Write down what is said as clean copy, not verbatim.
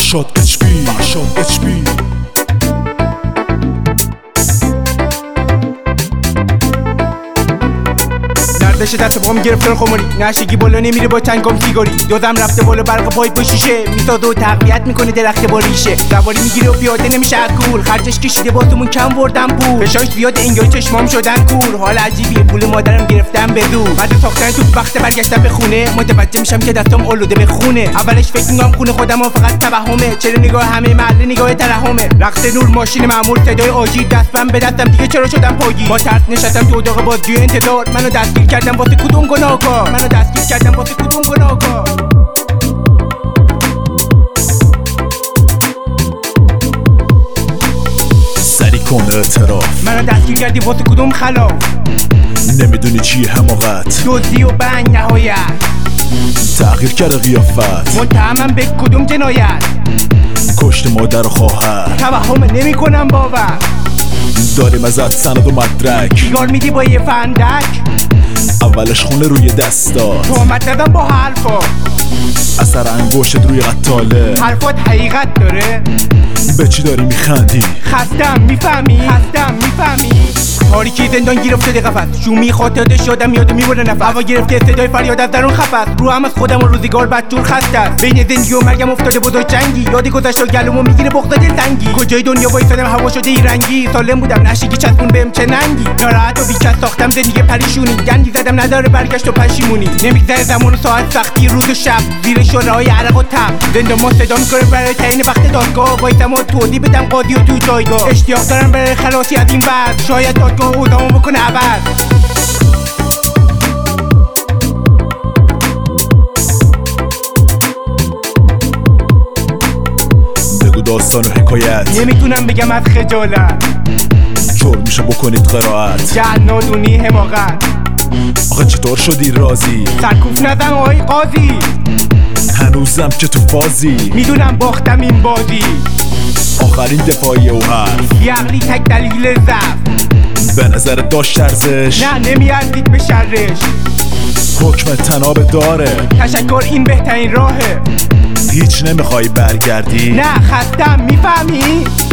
فرشاد HP نردش دست پام گرفتار خماری نشگی بالا نمیره با چنگام سیگاری دوزم رفته بالا برق پای پشیشه میسازه و تقویت میکنه درخت با ریشه سواری میگیره و پیاده نمیشه از کور خرجش کشیده واسمون کم بردم پول فشاش زیاد انگار چشمام شدن کور حال عجیبیه پول مادرم گرفتم به زور بعد ساختن تو وقت برگشتن به خونه متوجه میشم که دستام آلوده به خونه اولش فکر میکنم خونه خودم فقط توهمه چرا نگاه همه محله نگاه ترحمه رقص نور ماشین معمول صدای آجی دستم به دستم دیگه چرا شدم پاگی با ترس نشستم تو اتاق بازجویی انتظار منو دستگیر کردم واسه کدوم گناهکار منو دستگیر کردم واسه کدوم گناهکار سری کن اعتراف منو دستگیر کردی واسه کدوم خلاف نمیدونی چیه حماقت دزدی و بنگ نهایت تغییر کرده قیافت متهمم به کدوم جنایت کشت مادر و خواهر توهم نمی کنم باور داریم ازت سند و مدرک بیگار میدی با یه فندک اولش خونه روی دستات تهمت نزن با حرفا اثر انگشتت روی قطاله حرفات حقیقت داره به چی داری میخندی خستم میفهمی تاریکی زندان گیر افتاده قفس شومی خاطرده شدم یاد میبره نفس هوا گرفته صدای فریاد از درون خفت رو هم از خودم و روزگار بدجور خسته است بین زندگی و مرگم افتاده بزرگ جنگی یادی گذشت و گلومو میگیره بغض دلتنگی کجای دنیا وایسادم هوا شده ای رنگی سالم بودم نشگی چسبون بهم چه ننگی ناراحت و بیکس ساختم زندگی پریشونی گندی زدم نداره برگشت و پشیمونی نمیگذره زمان و ساعت سختی روز و شب زیر شعله‌های عرق و تب زندان ما صدا میکنه برای تعیین وقت دادگاه وایسم و توضیح بدم قاضی و تو جایگاه اشتیاق دارم برای خلاصی از این وضع شاید دادگاه اوضاعمو بکنه عوض بگو داستان و حکایت نمیتونم بگم از خجالت جور میشه بکنید قرائت جهل نادونی حماقت آخه چطور شدی راضی سرکوف نزن آقای قاضی هنوزم که تو فازی میدونم باختم این بازی آخرین دفاعی او حرف یعقلی تک دلیل ضعف به نظر داشت ارزش نه نمیارزید به شرش حکم تناب داره تشکر این بهترین راهه هیچ نمیخوای برگردی نه خستم میفهمی